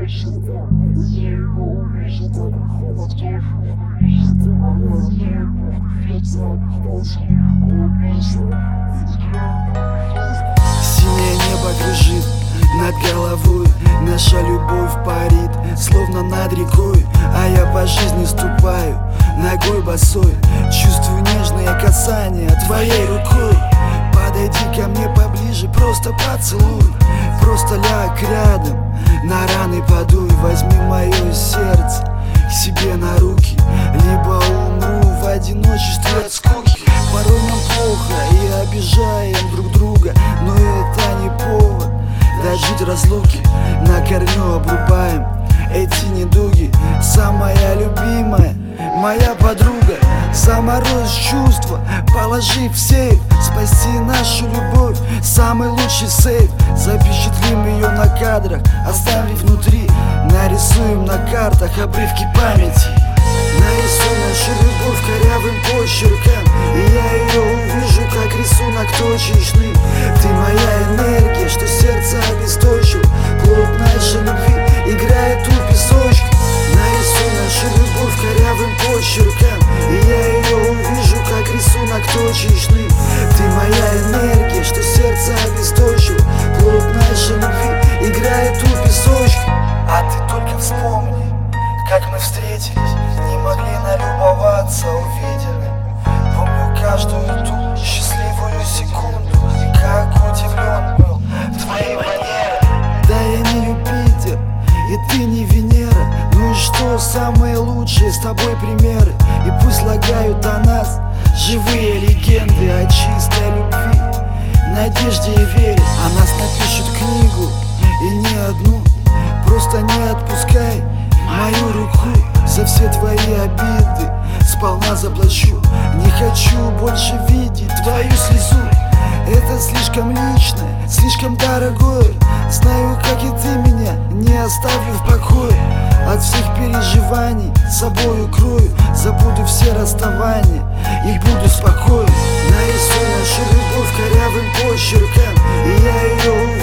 Синее небо кружит над головой, наша любовь парит, словно над рекой. А я по жизни ступаю ногой босой, чувствую нежное касание твоей рукой. Подойди ко мне поближе, просто поцелуй, просто ляг рядом, на раны подуй. Возьми мое сердце к себе на руки, либо умру в одиночестве от скуки. Порой нам плохо и обижаем друг друга, но это не повод дожить разлуки. На корню обрубаем эти недуги. Самая любимая, моя подруга, заморозь чувства, положи в сейф. Спаси нашу любовь, самый лучший сейф. Запечатлим ее на кадрах, оставив внутри. Нарисуем на картах обрывки памяти. Нарисуй нашу любовь корявым почерком, и я ее увижу, как рисунок точечный. Ты моя энергия, что сердце обесточил, плод нашей любви играет у песочка. Нарисуй нашу любовь корявым почерком, и я ее увижу, как рисунок точечный. Ты моя энергия, что сердце обесточил, плод нашей любви играет у песочка. А ты только вспомни, как мы встретились, не могли налюбоваться увиденным. Помню каждую ту счастливую секунду, и как удивлен был твоей манерой. Да, я не Юпитер, и ты не Венера. Ну и что, самые лучшие с тобой примеры. И пусть лагают о нас живые легенды о чистой любви, надежде и вере. О нас напишут книгу, и не одну. Просто не отпускай мою руку, за все твои обиды сполна заплачу. Не хочу больше видеть твою слезу. Это слишком личное, слишком дорогое. Знаю, как и ты меня не оставлю в покое. От всех переживаний собою крою, забуду все расставания и буду спокоен. Нарисуй нашу любовь корявым почерком, и я ее увижу,